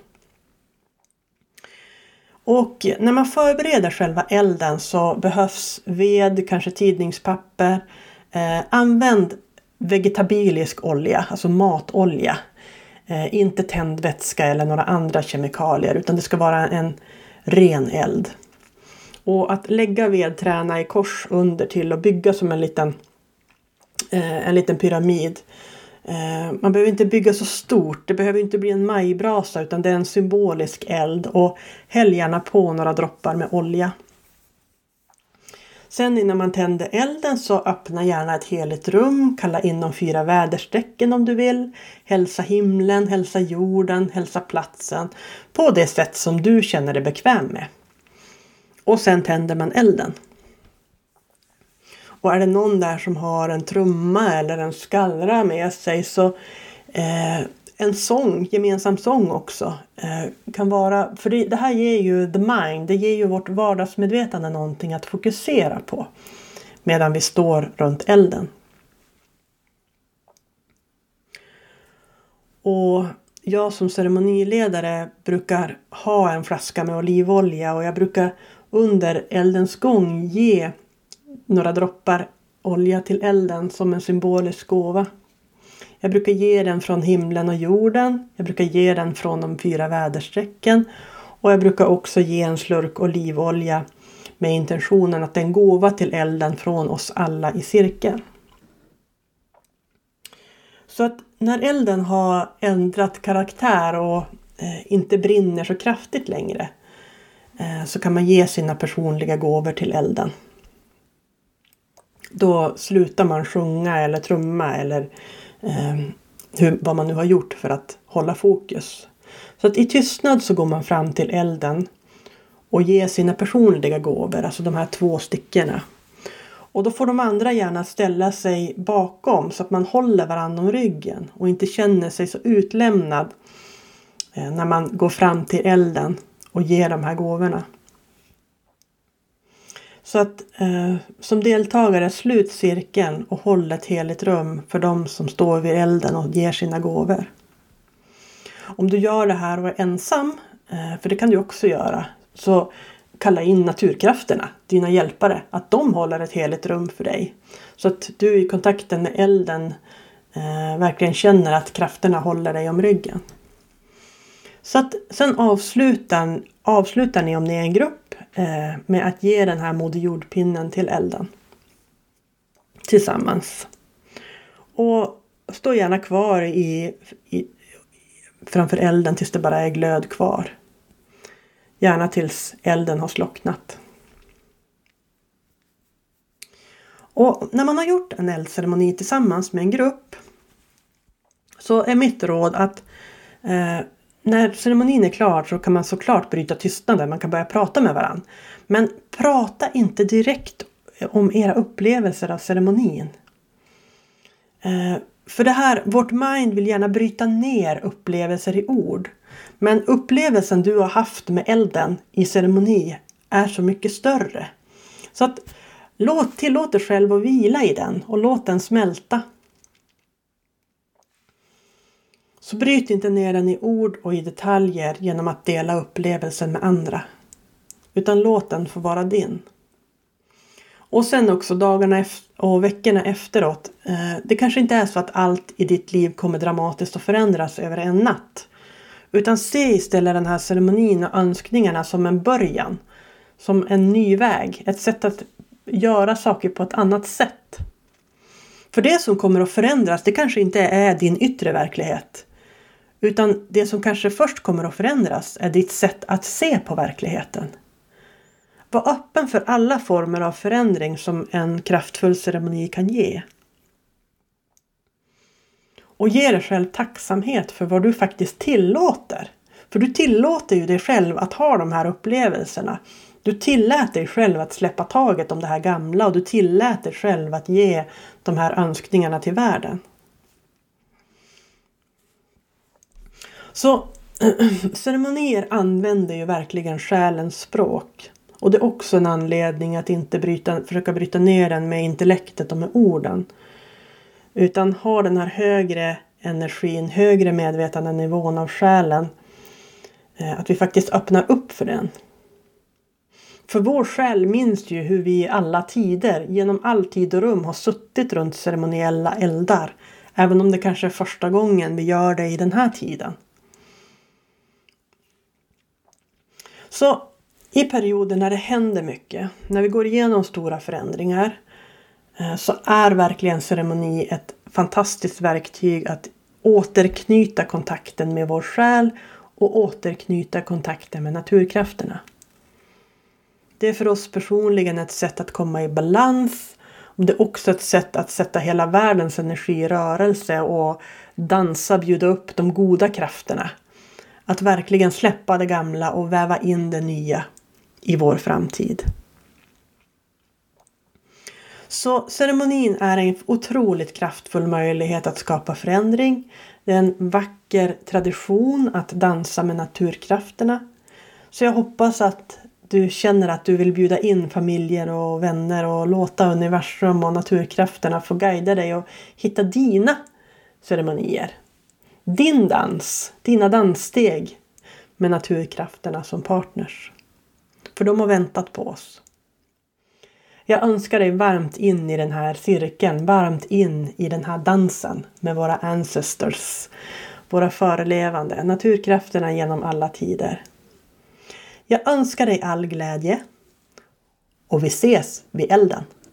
Och när man förbereder själva elden så behövs ved, kanske tidningspapper. Eh, använd vegetabilisk olja, alltså matolja. Eh, inte tändvätska eller några andra kemikalier, utan det ska vara en ren eld. Och att lägga vedträna i kors under till och bygga som en liten, eh, en liten pyramid. Eh, man behöver inte bygga så stort, det behöver inte bli en majbrasa, utan det är en symbolisk eld, och häll gärna på några droppar med olja. Sen innan man tänder elden så öppna gärna ett heligt rum, kalla in de fyra väderstrecken om du vill. Hälsa himlen, hälsa jorden, hälsa platsen på det sätt som du känner dig bekväm med. Och sen tänder man elden. Och är det någon där som har en trumma eller en skallra med sig, så eh, en sång, gemensam sång också, eh, kan vara, för det, det här ger ju the mind, det ger ju vårt vardagsmedvetande någonting att fokusera på medan vi står runt elden. Och jag som ceremoniledare brukar ha en flaska med olivolja, och jag brukar under eldens gång ge några droppar olja till elden som en symbolisk gåva. Jag brukar ge den från himlen och jorden. Jag brukar ge den från de fyra väderstrecken. Och jag brukar också ge en slurk olivolja med intentionen att det är en gåva till elden från oss alla i cirkeln. Så att när elden har ändrat karaktär och eh, inte brinner så kraftigt längre, eh, så kan man ge sina personliga gåvor till elden. Då slutar man sjunga eller trumma eller eh, hur, vad man nu har gjort för att hålla fokus. Så att i tystnad så går man fram till elden och ger sina personliga gåvor, alltså de här två stickorna. Och då får de andra gärna ställa sig bakom så att man håller varandra om ryggen och inte känner sig så utlämnad eh, när man går fram till elden och ger de här gåvorna. Så att eh, som deltagare slut cirkeln och håll ett heligt rum för de som står vid elden och ger sina gåvor. Om du gör det här och är ensam, eh, för det kan du också göra, så kalla in naturkrafterna, dina hjälpare, att de håller ett heligt rum för dig. Så att du i kontakten med elden eh, verkligen känner att krafterna håller dig om ryggen. Så att sen avslutar, avslutar ni om ni är en grupp eh, med att ge den här Moder Jord-pinnen till elden. Tillsammans. Och stå gärna kvar i, i, framför elden tills det bara är glöd kvar. Gärna tills elden har slocknat. Och när man har gjort en eldceremoni tillsammans med en grupp, så är mitt råd att eh, när ceremonin är klar så kan man såklart bryta tystnaden. Man kan börja prata med varandra. Men prata inte direkt om era upplevelser av ceremonin. Eh, för det här, vårt mind vill gärna bryta ner upplevelser i ord. Men upplevelsen du har haft med elden i ceremoni är så mycket större. Så att låt, tillåt dig själv att vila i den och låt den smälta. Så bryt inte ner den i ord och i detaljer genom att dela upplevelsen med andra. Utan låt den få vara din. Och sen också dagarna och veckorna efteråt. Det kanske inte är så att allt i ditt liv kommer dramatiskt att förändras över en natt. Utan se istället den här ceremonin och önskningarna som en början. Som en ny väg. Ett sätt att göra saker på ett annat sätt. För det som kommer att förändras, det kanske inte är din yttre verklighet. Utan det som kanske först kommer att förändras är ditt sätt att se på verkligheten. Var öppen för alla former av förändring som en kraftfull ceremoni kan ge. Och ge dig själv tacksamhet för vad du faktiskt tillåter. För du tillåter ju dig själv att ha de här upplevelserna. Du tillät dig själv att släppa taget om det här gamla och du tillät dig själv att ge de här önskningarna till världen. Så ceremonier använder ju verkligen själens språk. Och det är också en anledning att inte bryta, försöka bryta ner den med intellektet och med orden. Utan ha den här högre energin, högre medvetandenivån av själen. Att vi faktiskt öppnar upp för den. För vår själ minns ju hur vi i alla tider, genom all tid och rum, har suttit runt ceremoniella eldar. Även om det kanske är första gången vi gör det i den här tiden. Så i perioder när det händer mycket, när vi går igenom stora förändringar, så är verkligen ceremoni ett fantastiskt verktyg att återknyta kontakten med vår själ och återknyta kontakten med naturkrafterna. Det är för oss personligen ett sätt att komma i balans. Och det är också ett sätt att sätta hela världens energi i rörelse och dansa, bjuda upp de goda krafterna. Att verkligen släppa det gamla och väva in det nya i vår framtid. Så ceremonin är en otroligt kraftfull möjlighet att skapa förändring. Det är en vacker tradition att dansa med naturkrafterna. Så jag hoppas att du känner att du vill bjuda in familjer och vänner och låta universum och naturkrafterna få guida dig och hitta dina ceremonier. Din dans, dina danssteg med naturkrafterna som partners. För de har väntat på oss. Jag önskar dig varmt in i den här cirkeln, varmt in i den här dansen med våra ancestors, våra förelevande, naturkrafterna genom alla tider. Jag önskar dig all glädje och vi ses vid elden.